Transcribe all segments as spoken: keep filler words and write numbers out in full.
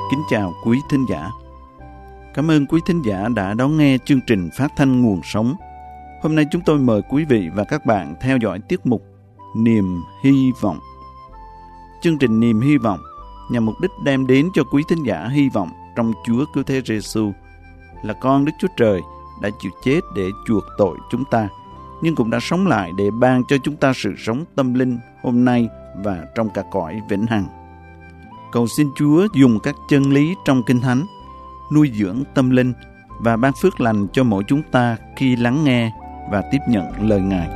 Kính chào quý thính giả. Cảm ơn quý thính giả đã đón nghe chương trình phát thanh Nguồn Sống. Hôm nay chúng tôi mời quý vị và các bạn theo dõi tiết mục Niềm Hy Vọng. Chương trình Niềm Hy Vọng nhằm mục đích đem đến cho quý thính giả hy vọng trong Chúa Cứu Thế Giêsu là con Đức Chúa Trời đã chịu chết để chuộc tội chúng ta, nhưng cũng đã sống lại để ban cho chúng ta sự sống tâm linh hôm nay và trong cả cõi vĩnh hằng. Cầu xin Chúa dùng các chân lý trong Kinh Thánh nuôi dưỡng tâm linh và ban phước lành cho mỗi chúng ta khi lắng nghe và tiếp nhận lời Ngài.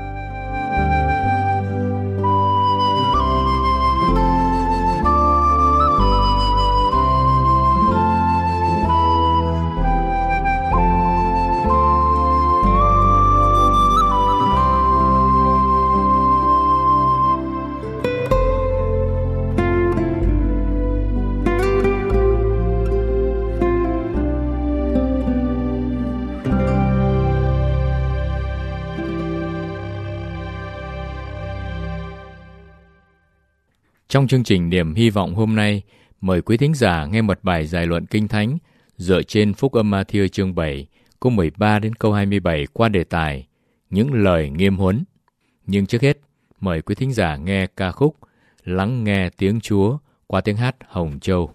Trong chương trình Niềm Hy Vọng hôm nay, mời quý thính giả nghe một bài giải luận Kinh Thánh dựa trên Phúc âm Ma-thi-ơ chương bảy, câu mười ba đến câu hai mươi bảy qua đề tài Những lời nghiêm huấn. Nhưng trước hết, mời quý thính giả nghe ca khúc Lắng nghe tiếng Chúa qua tiếng hát Hồng Châu.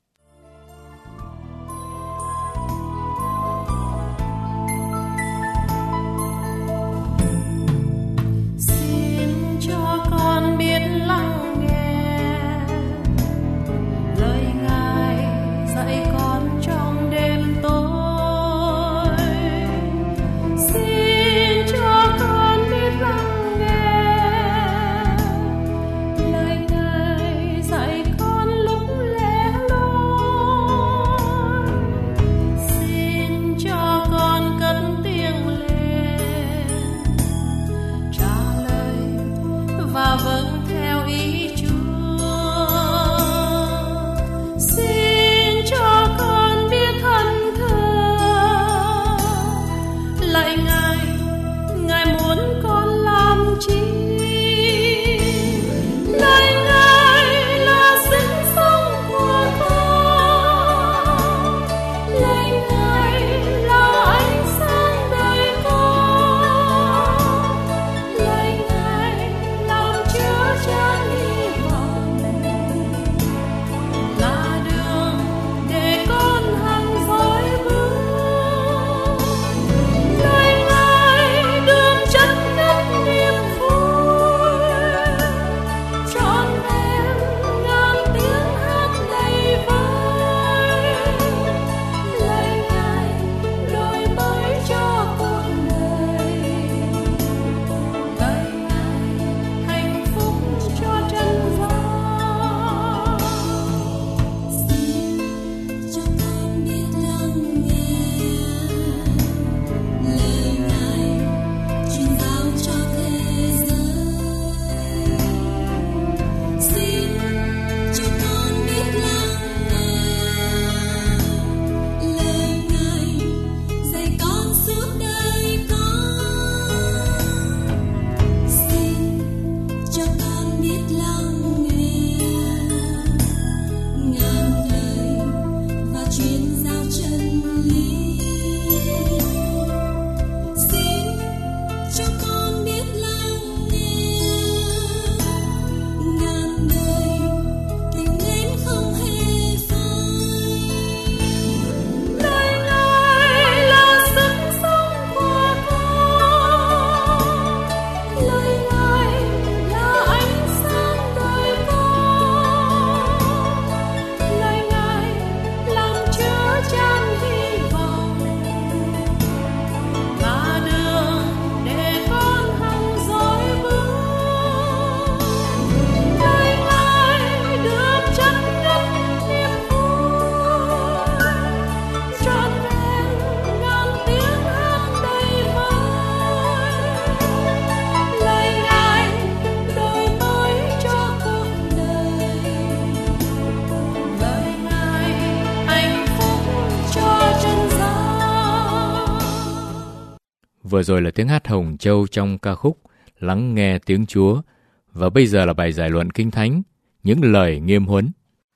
Vừa rồi là tiếng hát Hồng Châu trong ca khúc Lắng nghe tiếng Chúa. Và bây giờ là bài giải luận Kinh Thánh, Những lời nghiêm huấn.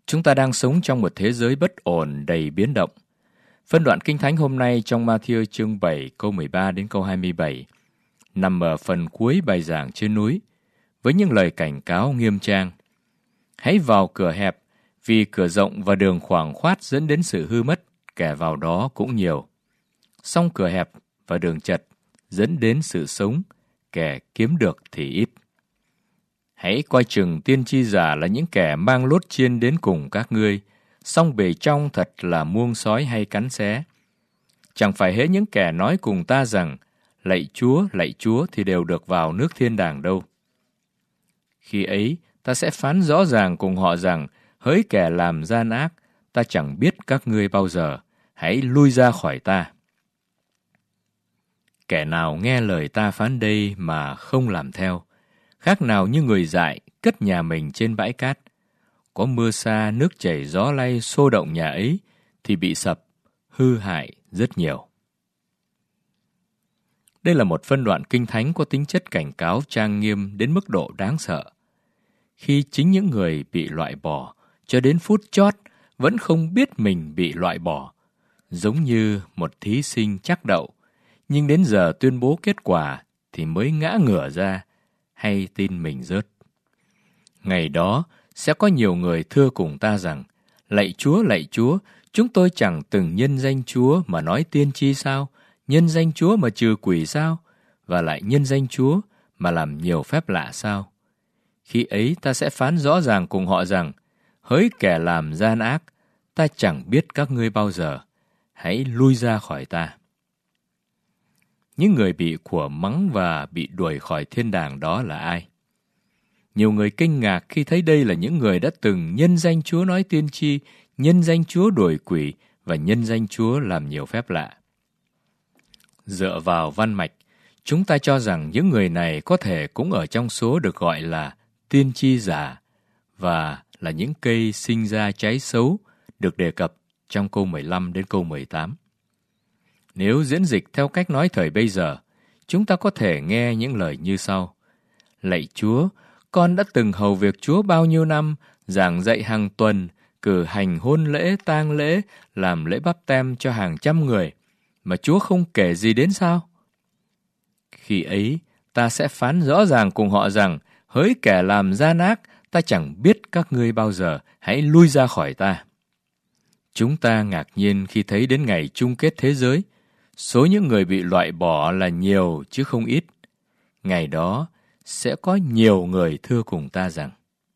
Chúng ta đang sống trong một thế giới bất ổn đầy biến động. Phân đoạn Kinh Thánh hôm nay trong Ma-thi-ơ chương bảy câu mười ba đến câu hai mươi bảy nằm ở phần cuối bài giảng trên núi với những lời cảnh cáo nghiêm trang. Hãy vào cửa hẹp, vì cửa rộng và đường khoảng khoát dẫn đến sự hư mất, kẻ vào đó cũng nhiều. Song cửa hẹp và đường chật dẫn đến sự sống, kẻ kiếm được thì ít. Hãy coi chừng tiên tri giả là những kẻ mang lốt chiên đến cùng các ngươi, song bề trong thật là muông sói hay cắn xé. Chẳng phải hễ những kẻ nói cùng ta rằng, lạy Chúa, lạy Chúa thì đều được vào nước thiên đàng đâu. Khi ấy, ta sẽ phán rõ ràng cùng họ rằng, hỡi kẻ làm gian ác, ta chẳng biết các ngươi bao giờ, hãy lui ra khỏi ta. Kẻ nào nghe lời ta phán đây mà không làm theo, khác nào như người dại cất nhà mình trên bãi cát. Có mưa xa, nước chảy gió lay xô động nhà ấy, thì bị sập, hư hại rất nhiều. Đây là một phân đoạn kinh thánh có tính chất cảnh cáo trang nghiêm đến mức độ đáng sợ. Khi chính những người bị loại bỏ, cho đến phút chót, vẫn không biết mình bị loại bỏ, giống như một thí sinh chắc đậu, nhưng đến giờ tuyên bố kết quả thì mới ngã ngửa ra, hay tin mình rớt. Ngày đó, sẽ có nhiều người thưa cùng ta rằng, lạy Chúa, lạy Chúa, chúng tôi chẳng từng nhân danh Chúa mà nói tiên tri sao, nhân danh Chúa mà trừ quỷ sao, và lại nhân danh Chúa mà làm nhiều phép lạ sao. Khi ấy ta sẽ phán rõ ràng cùng họ rằng, hỡi kẻ làm gian ác, ta chẳng biết các ngươi bao giờ, hãy lui ra khỏi ta. Những người bị của mắng và bị đuổi khỏi thiên đàng đó là ai? Nhiều người kinh ngạc khi thấy đây là những người đã từng nhân danh Chúa nói tiên tri, nhân danh Chúa đuổi quỷ và nhân danh Chúa làm nhiều phép lạ. Dựa vào văn mạch, chúng ta cho rằng những người này có thể cũng ở trong số được gọi là tiên tri giả và là những cây sinh ra trái xấu được đề cập trong câu mười lăm đến câu mười tám. Nếu diễn dịch theo cách nói thời bây giờ, chúng ta có thể nghe những lời như sau. Lạy Chúa, con đã từng hầu việc Chúa bao nhiêu năm, giảng dạy hàng tuần, cử hành hôn lễ, tang lễ, làm lễ báp têm cho hàng trăm người, mà Chúa không kể gì đến sao? Khi ấy, ta sẽ phán rõ ràng cùng họ rằng, hỡi kẻ làm gian ác, ta chẳng biết các ngươi bao giờ, hãy lui ra khỏi ta. Chúng ta ngạc nhiên khi thấy đến ngày chung kết thế giới, số những người bị loại bỏ là nhiều chứ không ít. Ngày đó, sẽ có nhiều người thưa cùng ta rằng,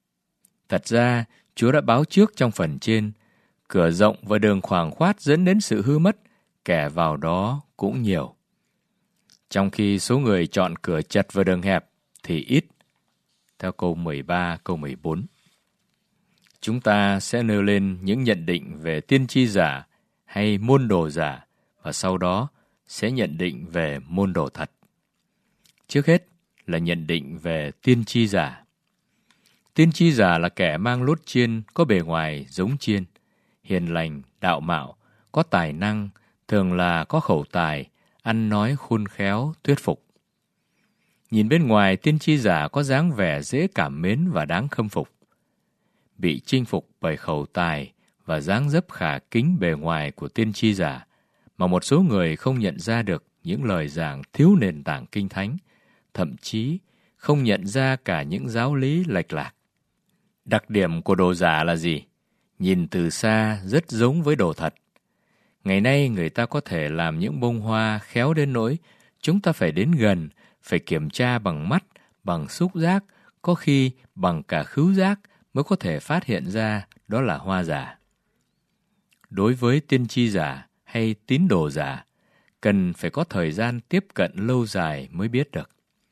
thật ra, Chúa đã báo trước trong phần trên, cửa rộng và đường khoảng khoát dẫn đến sự hư mất, kẻ vào đó cũng nhiều. Trong khi số người chọn cửa chật và đường hẹp thì ít, theo câu mười ba, câu mười bốn. Chúng ta sẽ nêu lên những nhận định về tiên tri giả hay môn đồ giả, và sau đó sẽ nhận định về môn đồ thật. Trước hết là nhận định về tiên tri giả. Tiên tri giả là kẻ mang lốt chiên có bề ngoài giống chiên, hiền lành, đạo mạo, có tài năng, thường là có khẩu tài, ăn nói khôn khéo, thuyết phục. Nhìn bên ngoài, tiên tri giả có dáng vẻ dễ cảm mến và đáng khâm phục. Bị chinh phục bởi khẩu tài và dáng dấp khả kính bề ngoài của tiên tri giả, mà một số người không nhận ra được những lời giảng thiếu nền tảng kinh thánh, thậm chí không nhận ra cả những giáo lý lệch lạc. Đặc điểm của đồ giả là gì? Nhìn từ xa rất giống với đồ thật. Ngày nay người ta có thể làm những bông hoa khéo đến nỗi chúng ta phải đến gần, phải kiểm tra bằng mắt, bằng xúc giác, có khi bằng cả khứu giác mới có thể phát hiện ra đó là hoa giả. Đối với tiên tri giả hay tín đồ giả, cần phải có thời gian tiếp cận lâu dài mới biết được.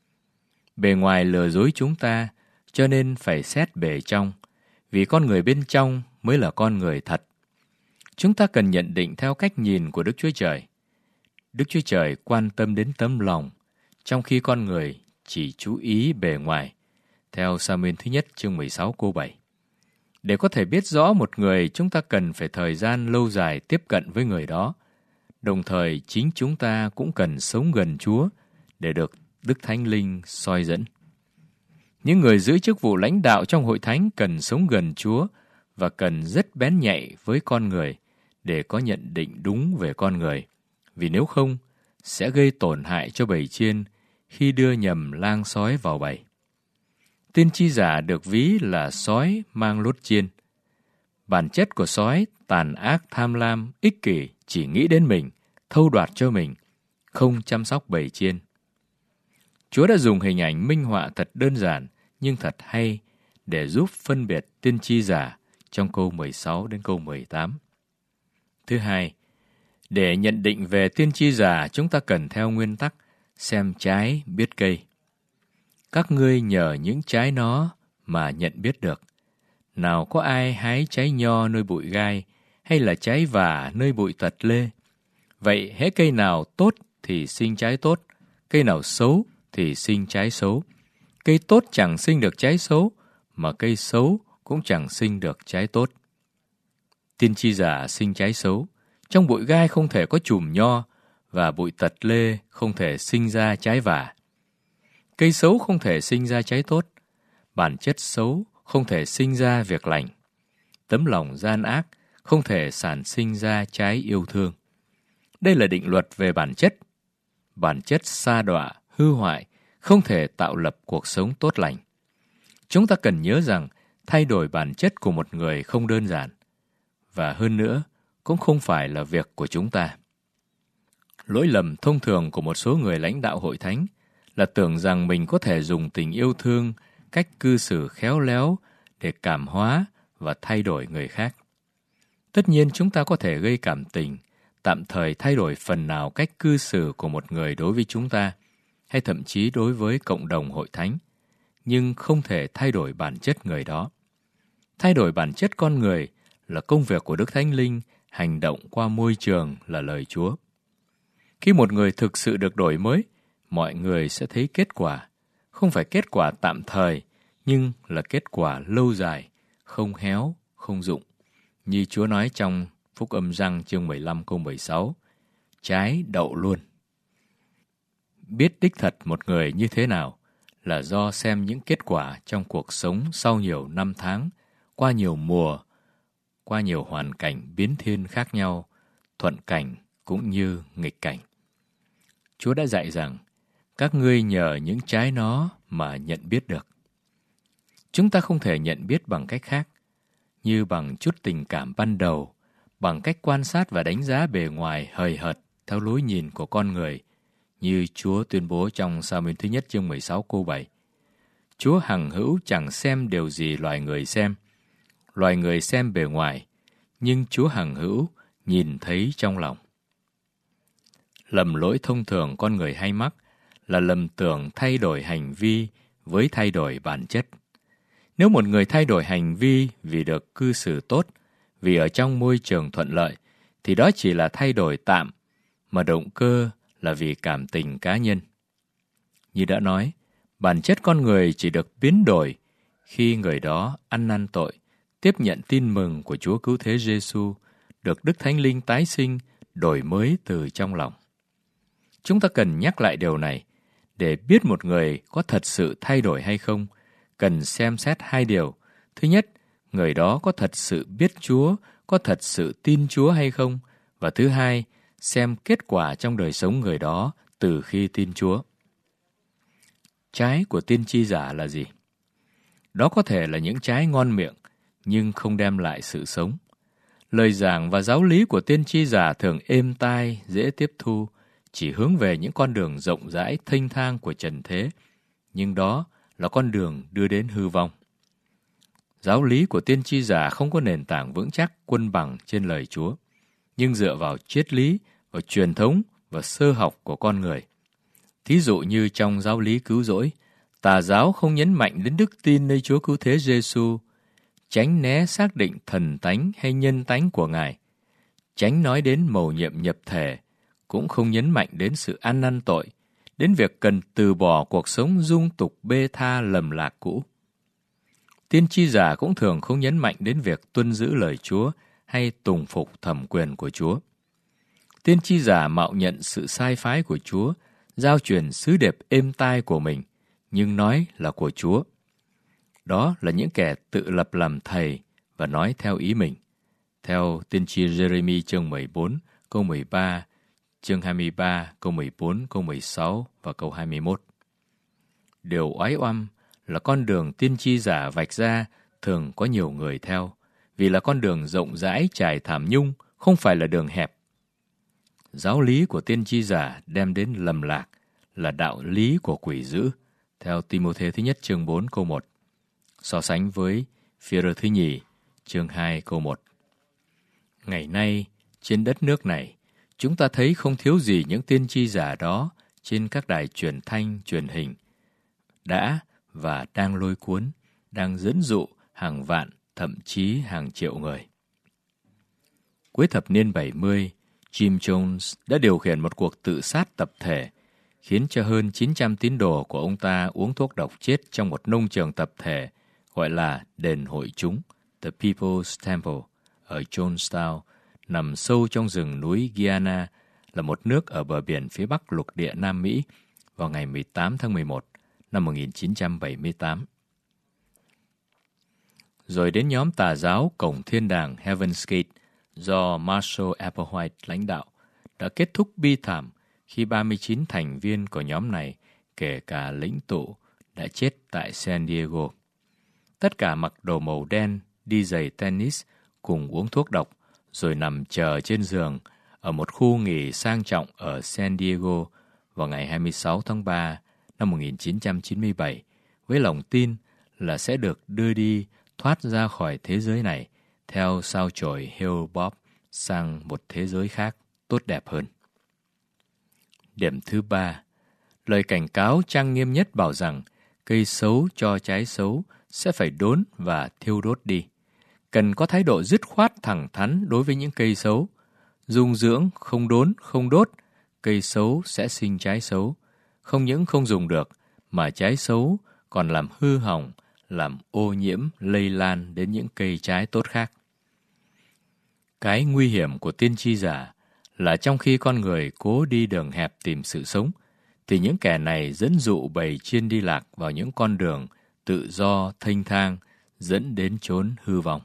Bề ngoài lừa dối chúng ta, cho nên phải xét bề trong, vì con người bên trong mới là con người thật. Chúng ta cần nhận định theo cách nhìn của Đức Chúa Trời. Đức Chúa Trời quan tâm đến tấm lòng, trong khi con người chỉ chú ý bề ngoài, theo Sa-muên thứ nhất chương mười sáu câu bảy. Để có thể biết rõ một người, chúng ta cần phải thời gian lâu dài tiếp cận với người đó. Đồng thời, chính chúng ta cũng cần sống gần Chúa để được Đức Thánh Linh soi dẫn. Những người giữ chức vụ lãnh đạo trong hội thánh cần sống gần Chúa và cần rất bén nhạy với con người để có nhận định đúng về con người, vì nếu không, sẽ gây tổn hại cho bầy chiên khi đưa nhầm lang sói vào bầy. Tiên tri giả được ví là sói mang lốt chiên. Bản chất của sói tàn ác, tham lam, ích kỷ, chỉ nghĩ đến mình, thâu đoạt cho mình, không chăm sóc bầy chiên. Chúa đã dùng hình ảnh minh họa thật đơn giản nhưng thật hay để giúp phân biệt tiên tri giả trong câu mười sáu đến câu mười tám. Thứ hai, để nhận định về tiên tri giả, chúng ta cần theo nguyên tắc xem trái biết cây. Các ngươi nhờ những trái nó mà nhận biết được. Nào có ai hái trái nho nơi bụi gai, hay là trái vả nơi bụi tật lê? Vậy hễ cây nào tốt thì sinh trái tốt, cây nào xấu thì sinh trái xấu. Cây tốt chẳng sinh được trái xấu, mà cây xấu cũng chẳng sinh được trái tốt. Tiên tri giả sinh trái xấu. Trong bụi gai không thể có chùm nho, và bụi tật lê không thể sinh ra trái vả. Cây xấu không thể sinh ra trái tốt. Bản chất xấu không thể sinh ra việc lành. Tấm lòng gian ác không thể sản sinh ra trái yêu thương. Đây là định luật về bản chất. Bản chất sa đọa, hư hoại không thể tạo lập cuộc sống tốt lành. Chúng ta cần nhớ rằng thay đổi bản chất của một người không đơn giản, và hơn nữa cũng không phải là việc của chúng ta. Lỗi lầm thông thường của một số người lãnh đạo hội thánh là tưởng rằng mình có thể dùng tình yêu thương, cách cư xử khéo léo để cảm hóa và thay đổi người khác. Tất nhiên chúng ta có thể gây cảm tình, tạm thời thay đổi phần nào cách cư xử của một người đối với chúng ta, hay thậm chí đối với cộng đồng hội thánh, nhưng không thể thay đổi bản chất người đó. Thay đổi bản chất con người là công việc của Đức Thánh Linh, hành động qua môi trường là lời Chúa. Khi một người thực sự được đổi mới, mọi người sẽ thấy kết quả, không phải kết quả tạm thời, nhưng là kết quả lâu dài, không héo, không rụng. Như Chúa nói trong Phúc Âm Giăng chương mười lăm câu mười sáu, trái đậu luôn. Biết đích thật một người như thế nào là do xem những kết quả trong cuộc sống sau nhiều năm tháng, qua nhiều mùa, qua nhiều hoàn cảnh biến thiên khác nhau, thuận cảnh cũng như nghịch cảnh. Chúa đã dạy rằng, các ngươi nhờ những trái nó mà nhận biết được. Chúng ta không thể nhận biết bằng cách khác, như bằng chút tình cảm ban đầu, bằng cách quan sát và đánh giá bề ngoài hời hợt theo lối nhìn của con người, như Chúa tuyên bố trong Sa-muên thứ nhất chương mười sáu câu bảy. Chúa hằng hữu chẳng xem điều gì loài người xem. Loài người xem bề ngoài, nhưng Chúa hằng hữu nhìn thấy trong lòng. Lầm lỗi thông thường con người hay mắc là lầm tưởng thay đổi hành vi với thay đổi bản chất. Nếu một người thay đổi hành vi vì được cư xử tốt, vì ở trong môi trường thuận lợi, thì đó chỉ là thay đổi tạm, mà động cơ là vì cảm tình cá nhân. Như đã nói, bản chất con người chỉ được biến đổi khi người đó ăn năn tội, tiếp nhận tin mừng của Chúa Cứu Thế Giêsu, được Đức Thánh Linh tái sinh, đổi mới từ trong lòng. Chúng ta cần nhắc lại điều này, để biết một người có thật sự thay đổi hay không, cần xem xét hai điều. Thứ nhất, người đó có thật sự biết Chúa, có thật sự tin Chúa hay không? Và thứ hai, xem kết quả trong đời sống người đó từ khi tin Chúa. Trái của tiên tri giả là gì? Đó có thể là những trái ngon miệng, nhưng không đem lại sự sống. Lời giảng và giáo lý của tiên tri giả thường êm tai, dễ tiếp thu, chỉ hướng về những con đường rộng rãi, thênh thang của trần thế, nhưng đó là con đường đưa đến hư vong. Giáo lý của tiên tri giả không có nền tảng vững chắc, quân bằng trên lời Chúa, nhưng dựa vào triết lý, vào truyền thống và sơ học của con người. Thí dụ như trong giáo lý cứu rỗi, tà giáo không nhấn mạnh đến đức tin nơi Chúa Cứu Thế Giêsu, tránh né xác định thần tánh hay nhân tánh của Ngài, tránh nói đến mầu nhiệm nhập thể, cũng không nhấn mạnh đến sự ăn năn tội, đến việc cần từ bỏ cuộc sống dung tục bê tha lầm lạc cũ. Tiên tri giả cũng thường không nhấn mạnh đến việc tuân giữ lời Chúa hay tùng phục thẩm quyền của Chúa. Tiên tri giả mạo nhận sự sai phái của Chúa, giao truyền sứ điệp êm tai của mình, nhưng nói là của Chúa. Đó là những kẻ tự lập làm thầy và nói theo ý mình. Theo tiên tri Giê-rê-mi chương mười bốn, câu mười ba, chương hai mươi ba, câu mười bốn, câu mười sáu và câu hai mươi mốt. Điều oái oăm là con đường tiên tri giả vạch ra thường có nhiều người theo, vì là con đường rộng rãi trải thảm nhung, không phải là đường hẹp. Giáo lý của tiên tri giả đem đến lầm lạc là đạo lý của quỷ dữ, theo Ti-mô-thê thứ nhất chương bốn câu một, so sánh với Phi-e-rơ thứ nhì chương hai câu một. Ngày nay, trên đất nước này, chúng ta thấy không thiếu gì những tiên tri giả đó trên các đài truyền thanh, truyền hình, đã và đang lôi cuốn, đang dẫn dụ hàng vạn, thậm chí hàng triệu người. Cuối thập niên bảy mươi, Jim Jones đã điều khiển một cuộc tự sát tập thể, khiến cho hơn chín trăm tín đồ của ông ta uống thuốc độc chết trong một nông trường tập thể gọi là Đền Hội Chúng, The People's Temple, ở Jonestown, nằm sâu trong rừng núi Guyana, là một nước ở bờ biển phía bắc lục địa Nam Mỹ, vào ngày mười tám tháng mười một năm một nghìn chín trăm bảy mươi tám. Rồi đến nhóm tà giáo Cổng Thiên Đàng Heaven's Gate do Marshall Applewhite lãnh đạo đã kết thúc bi thảm khi ba mươi chín thành viên của nhóm này, kể cả lĩnh tụ, đã chết tại San Diego. Tất cả mặc đồ màu đen, đi giày tennis, cùng uống thuốc độc, rồi nằm chờ trên giường ở một khu nghỉ sang trọng ở San Diego vào ngày hai mươi sáu tháng ba năm một nghìn chín trăm chín mươi bảy, với lòng tin là sẽ được đưa đi thoát ra khỏi thế giới này theo sao chổi Hale-Bopp sang một thế giới khác tốt đẹp hơn. Điểm thứ ba, lời cảnh cáo trang nghiêm nhất bảo rằng cây xấu cho trái xấu sẽ phải đốn và thiêu đốt đi. Cần có thái độ dứt khoát thẳng thắn đối với những cây xấu. Dung dưỡng, không đốn, không đốt, cây xấu sẽ sinh trái xấu. Không những không dùng được, mà trái xấu còn làm hư hỏng, làm ô nhiễm, lây lan đến những cây trái tốt khác. Cái nguy hiểm của tiên tri giả là trong khi con người cố đi đường hẹp tìm sự sống, thì những kẻ này dẫn dụ bầy chiên đi lạc vào những con đường tự do, thênh thang, dẫn đến chốn hư vong.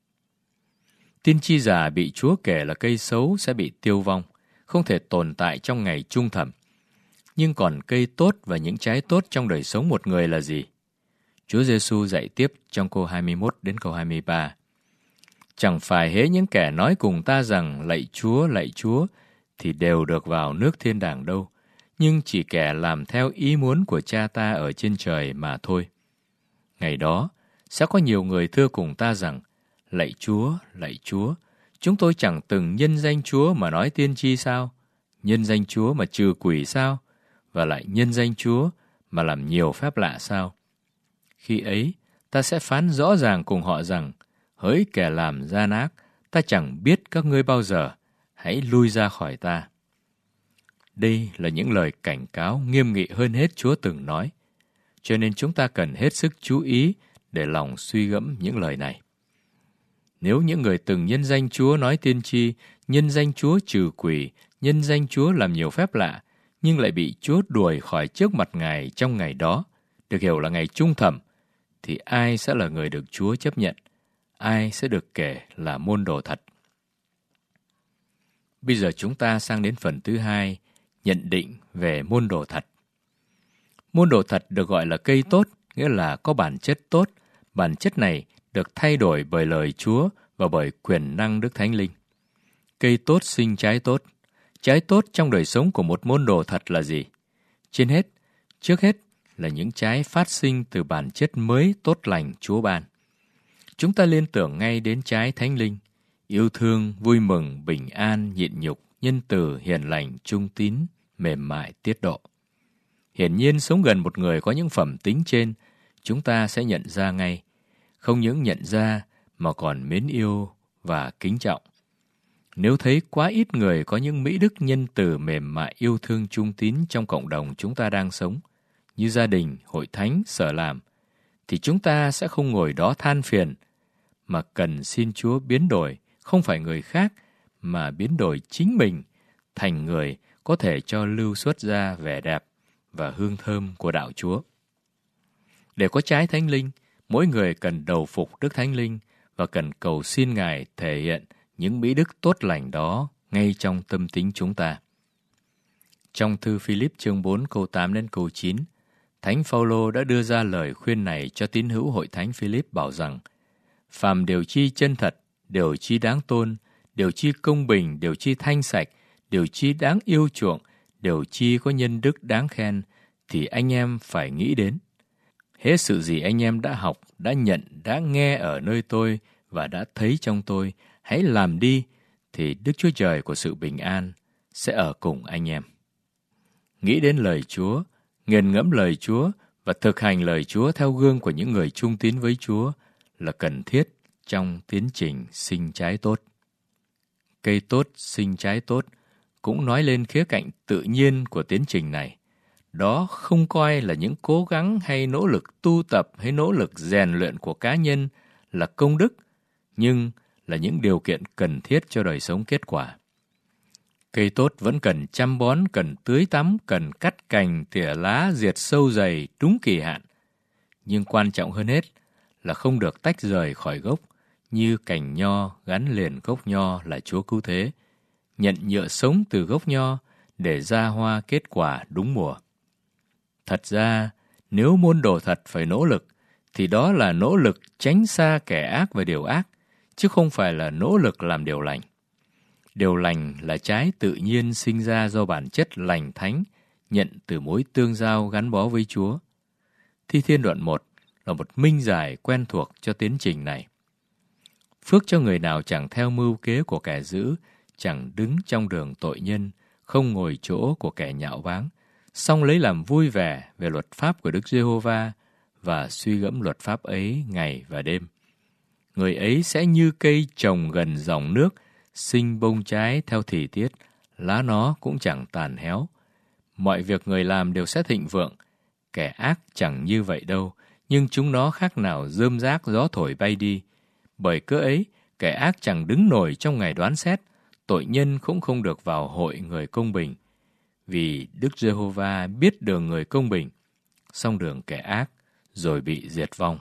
Tiên tri giả bị Chúa kể là cây xấu sẽ bị tiêu vong, không thể tồn tại trong ngày trung thẩm. Nhưng còn cây tốt và những trái tốt trong đời sống một người là gì? Chúa Giêsu dạy tiếp trong câu hai mươi mốt đến câu hai mươi ba. Chẳng phải hễ những kẻ nói cùng ta rằng lạy Chúa, lạy Chúa, thì đều được vào nước thiên đàng đâu, nhưng chỉ kẻ làm theo ý muốn của cha ta ở trên trời mà thôi. Ngày đó, sẽ có nhiều người thưa cùng ta rằng, lạy Chúa, lạy Chúa, chúng tôi chẳng từng nhân danh Chúa mà nói tiên tri sao? Nhân danh Chúa mà trừ quỷ sao? Và lại nhân danh Chúa mà làm nhiều phép lạ sao? Khi ấy, ta sẽ phán rõ ràng cùng họ rằng, hỡi kẻ làm gian ác, ta chẳng biết các ngươi bao giờ, hãy lui ra khỏi ta. Đây là những lời cảnh cáo nghiêm nghị hơn hết Chúa từng nói, cho nên chúng ta cần hết sức chú ý để lòng suy gẫm những lời này. Nếu những người từng nhân danh Chúa nói tiên tri, nhân danh Chúa trừ quỷ, nhân danh Chúa làm nhiều phép lạ, nhưng lại bị Chúa đuổi khỏi trước mặt Ngài trong ngày đó, được hiểu là ngày trung thẩm, thì ai sẽ là người được Chúa chấp nhận? Ai sẽ được kể là môn đồ thật? Bây giờ chúng ta sang đến phần thứ hai, nhận định về môn đồ thật. Môn đồ thật được gọi là cây tốt, nghĩa là có bản chất tốt. Bản chất này được thay đổi bởi lời Chúa và bởi quyền năng Đức Thánh Linh. Cây tốt sinh trái tốt. Trái tốt trong đời sống của một môn đồ thật là gì? Trên hết, trước hết là những trái phát sinh từ bản chất mới tốt lành Chúa ban. Chúng ta liên tưởng ngay đến trái Thánh Linh, yêu thương, vui mừng, bình an, nhịn nhục, nhân từ, hiền lành, trung tín, mềm mại, tiết độ. Hiển nhiên sống gần một người có những phẩm tính trên, chúng ta sẽ nhận ra ngay. Không những nhận ra mà còn mến yêu và kính trọng. Nếu thấy quá ít người có những mỹ đức nhân từ, mềm mại, yêu thương, trung tín trong cộng đồng chúng ta đang sống, như gia đình, hội thánh, sở làm, thì chúng ta sẽ không ngồi đó than phiền, mà cần xin Chúa biến đổi, không phải người khác, mà biến đổi chính mình thành người có thể cho lưu xuất ra vẻ đẹp và hương thơm của đạo Chúa. Để có trái Thánh Linh, mỗi người cần đầu phục Đức Thánh Linh và cần cầu xin Ngài thể hiện những mỹ đức tốt lành đó ngay trong tâm tính chúng ta. Trong thư Philip chương bốn câu tám đến câu chín, Thánh Phaolô đã đưa ra lời khuyên này cho tín hữu hội thánh Philip bảo rằng: phàm điều chi chân thật, điều chi đáng tôn, điều chi công bình, điều chi thanh sạch, điều chi đáng yêu chuộng, điều chi có nhân đức đáng khen, thì anh em phải nghĩ đến. Hễ sự gì anh em đã học, đã nhận, đã nghe ở nơi tôi và đã thấy trong tôi, hãy làm đi, thì Đức Chúa Trời của sự bình an sẽ ở cùng anh em. Nghĩ đến lời Chúa, nghiền ngẫm lời Chúa và thực hành lời Chúa theo gương của những người trung tín với Chúa là cần thiết trong tiến trình sinh trái tốt. Cây tốt sinh trái tốt cũng nói lên khía cạnh tự nhiên của tiến trình này. Đó không coi là những cố gắng hay nỗ lực tu tập hay nỗ lực rèn luyện của cá nhân là công đức, nhưng là những điều kiện cần thiết cho đời sống kết quả. Cây tốt vẫn cần chăm bón, cần tưới tắm, cần cắt cành, tỉa lá, diệt sâu dày đúng kỳ hạn. Nhưng quan trọng hơn hết là không được tách rời khỏi gốc, như cành nho gắn liền gốc nho là Chúa cứu thế, nhận nhựa sống từ gốc nho để ra hoa kết quả đúng mùa. Thật ra, nếu môn đồ thật phải nỗ lực, thì đó là nỗ lực tránh xa kẻ ác và điều ác, chứ không phải là nỗ lực làm điều lành. Điều lành là trái tự nhiên sinh ra do bản chất lành thánh, nhận từ mối tương giao gắn bó với Chúa. Thi Thiên đoạn một là một minh giải quen thuộc cho tiến trình này. Phước cho người nào chẳng theo mưu kế của kẻ dữ, chẳng đứng trong đường tội nhân, không ngồi chỗ của kẻ nhạo báng, song lấy làm vui vẻ về luật pháp của Đức Giê-hô-va và suy gẫm luật pháp ấy ngày và đêm. Người ấy sẽ như cây trồng gần dòng nước, sinh bông trái theo thì tiết, lá nó cũng chẳng tàn héo. Mọi việc người làm đều sẽ thịnh vượng. Kẻ ác chẳng như vậy đâu, nhưng chúng nó khác nào rơm rác gió thổi bay đi. Bởi cớ ấy, kẻ ác chẳng đứng nổi trong ngày đoán xét, tội nhân cũng không được vào hội người công bình. Vì Đức Giê-hô-va biết đường người công bình, song đường kẻ ác rồi bị diệt vong.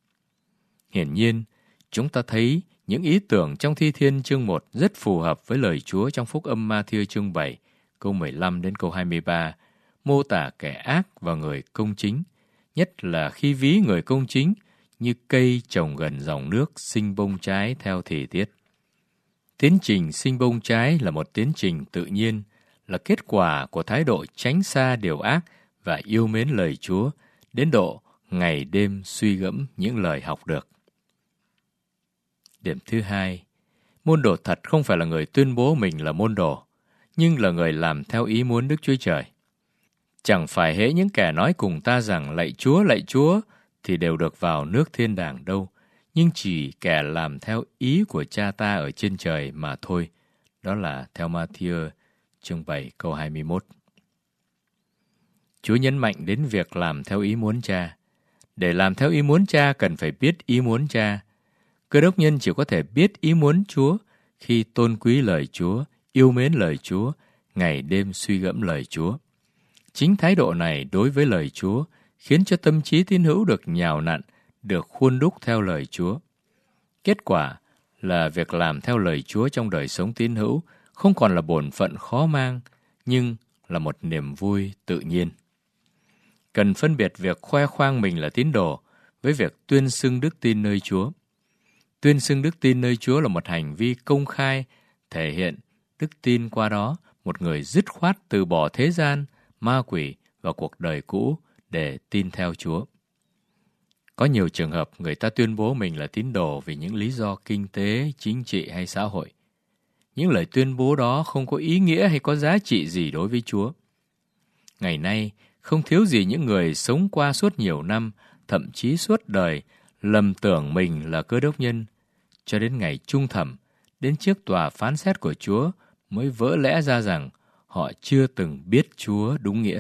Hiển nhiên, chúng ta thấy những ý tưởng trong Thi Thiên chương một rất phù hợp với lời Chúa trong Phúc Âm Ma-thi-ơ chương bảy, câu mười lăm đến câu hai mươi ba, mô tả kẻ ác và người công chính, nhất là khi ví người công chính như cây trồng gần dòng nước sinh bông trái theo thì tiết. Tiến trình sinh bông trái là một tiến trình tự nhiên, là kết quả của thái độ tránh xa điều ác và yêu mến lời Chúa, đến độ ngày đêm suy gẫm những lời học được. Điểm thứ hai, môn đồ thật không phải là người tuyên bố mình là môn đồ, nhưng là người làm theo ý muốn Đức Chúa Trời. Chẳng phải hễ những kẻ nói cùng ta rằng lạy Chúa, lạy Chúa, thì đều được vào nước thiên đàng đâu, nhưng chỉ kẻ làm theo ý của Cha ta ở trên trời mà thôi. Đó là theo Ma-thi-ơ chương bảy câu hai mươi mốt. Chúa nhấn mạnh đến việc làm theo ý muốn Cha. Để làm theo ý muốn Cha cần phải biết ý muốn Cha. Cơ đốc nhân chỉ có thể biết ý muốn Chúa khi tôn quý lời Chúa, yêu mến lời Chúa, ngày đêm suy gẫm lời Chúa. Chính thái độ này đối với lời Chúa khiến cho tâm trí tín hữu được nhào nặn, được khuôn đúc theo lời Chúa. Kết quả là việc làm theo lời Chúa trong đời sống tín hữu không còn là bổn phận khó mang, nhưng là một niềm vui tự nhiên. Cần phân biệt việc khoe khoang mình là tín đồ với việc tuyên xưng đức tin nơi Chúa. Tuyên xưng đức tin nơi Chúa là một hành vi công khai, thể hiện đức tin qua đó một người dứt khoát từ bỏ thế gian, ma quỷ và cuộc đời cũ để tin theo Chúa. Có nhiều trường hợp người ta tuyên bố mình là tín đồ vì những lý do kinh tế, chính trị hay xã hội. Những lời tuyên bố đó không có ý nghĩa hay có giá trị gì đối với Chúa. Ngày nay, không thiếu gì những người sống qua suốt nhiều năm, thậm chí suốt đời, lầm tưởng mình là cơ đốc nhân, cho đến ngày trung thẩm, đến trước tòa phán xét của Chúa mới vỡ lẽ ra rằng họ chưa từng biết Chúa đúng nghĩa.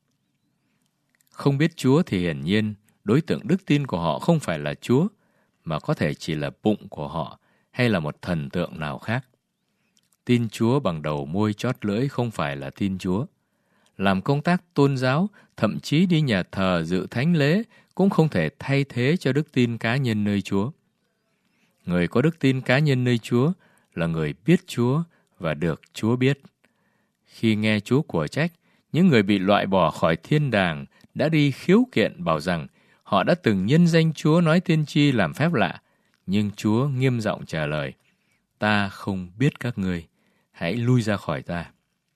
Không biết Chúa thì hiển nhiên, đối tượng đức tin của họ không phải là Chúa, mà có thể chỉ là bụng của họ hay là một thần tượng nào khác. Tin Chúa bằng đầu môi chót lưỡi không phải là tin Chúa. Làm công tác tôn giáo, thậm chí đi nhà thờ dự thánh lễ cũng không thể thay thế cho đức tin cá nhân nơi Chúa. Người có đức tin cá nhân nơi Chúa là người biết Chúa và được Chúa biết. Khi nghe Chúa của trách, những người bị loại bỏ khỏi thiên đàng đã đi khiếu kiện bảo rằng họ đã từng nhân danh Chúa nói tiên tri làm phép lạ, nhưng Chúa nghiêm giọng trả lời: Ta không biết các ngươi, hãy lui ra khỏi ta.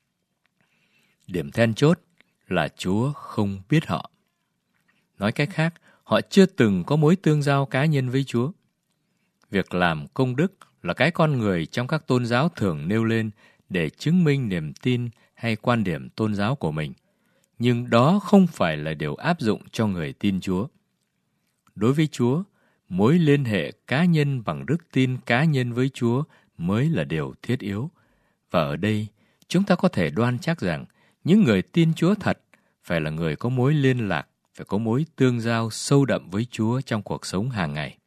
Điểm then chốt là Chúa không biết họ. Nói cách khác, họ chưa từng có mối tương giao cá nhân với Chúa. Việc làm công đức là cái con người trong các tôn giáo thường nêu lên để chứng minh niềm tin hay quan điểm tôn giáo của mình. Nhưng đó không phải là điều áp dụng cho người tin Chúa. Đối với Chúa, mối liên hệ cá nhân bằng đức tin cá nhân với Chúa mới là điều thiết yếu. Và ở đây, chúng ta có thể đoan chắc rằng những người tin Chúa thật phải là người có mối liên lạc, phải có mối tương giao sâu đậm với Chúa trong cuộc sống hàng ngày.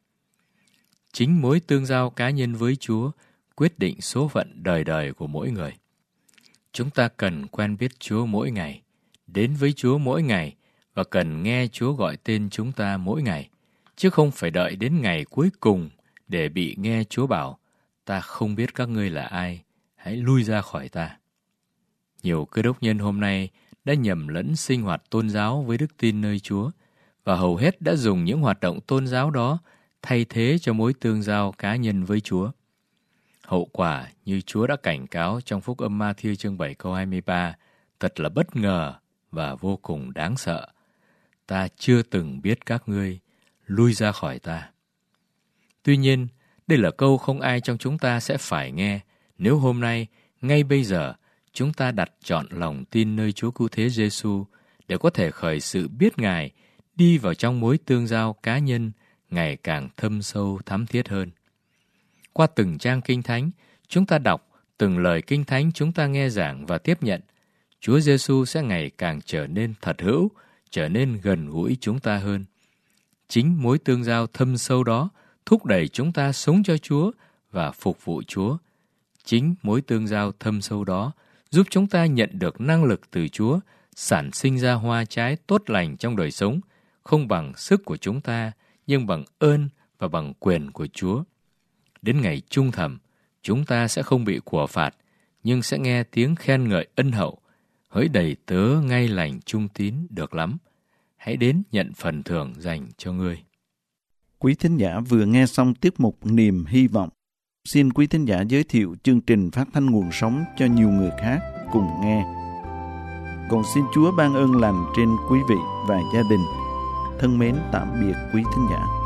Chính mối tương giao cá nhân với Chúa quyết định số phận đời đời của mỗi người. Chúng ta cần quen biết Chúa mỗi ngày, đến với Chúa mỗi ngày và cần nghe Chúa gọi tên chúng ta mỗi ngày, chứ không phải đợi đến ngày cuối cùng để bị nghe Chúa bảo: Ta không biết các ngươi là ai, hãy lui ra khỏi ta. Nhiều cơ đốc nhân hôm nay đã nhầm lẫn sinh hoạt tôn giáo với đức tin nơi Chúa, và hầu hết đã dùng những hoạt động tôn giáo đó thay thế cho mối tương giao cá nhân với Chúa. Hậu quả như Chúa đã cảnh cáo trong Phúc âm Ma-thi-ơ chương bảy câu hai mươi ba, thật là bất ngờ và vô cùng đáng sợ. Ta chưa từng biết các ngươi, lui ra khỏi ta. Tuy nhiên, đây là câu không ai trong chúng ta sẽ phải nghe nếu hôm nay, ngay bây giờ, chúng ta đặt trọn lòng tin nơi Chúa Cứu Thế Giêsu để có thể khởi sự biết Ngài, đi vào trong mối tương giao cá nhân ngày càng thâm sâu thắm thiết hơn. Qua từng trang Kinh Thánh, chúng ta đọc, từng lời Kinh Thánh chúng ta nghe giảng và tiếp nhận, Chúa Giêsu sẽ ngày càng trở nên thật hữu, trở nên gần gũi chúng ta hơn. Chính mối tương giao thâm sâu đó thúc đẩy chúng ta sống cho Chúa và phục vụ Chúa. Chính mối tương giao thâm sâu đó giúp chúng ta nhận được năng lực từ Chúa, sản sinh ra hoa trái tốt lành trong đời sống, không bằng sức của chúng ta, nhưng bằng ơn và bằng quyền của Chúa. Đến ngày chung thẩm, chúng ta sẽ không bị của phạt, nhưng sẽ nghe tiếng khen ngợi ân hậu: Hỡi đầy tớ ngay lành trung tín, được lắm, hãy đến nhận phần thưởng dành cho ngươi. Quý thính giả vừa nghe xong tiết mục Niềm Hy Vọng. Xin quý thính giả giới thiệu chương trình phát thanh nguồn sống cho nhiều người khác cùng nghe. Còn xin Chúa ban ơn lành trên quý vị và gia đình. Thân mến tạm biệt quý thính giả.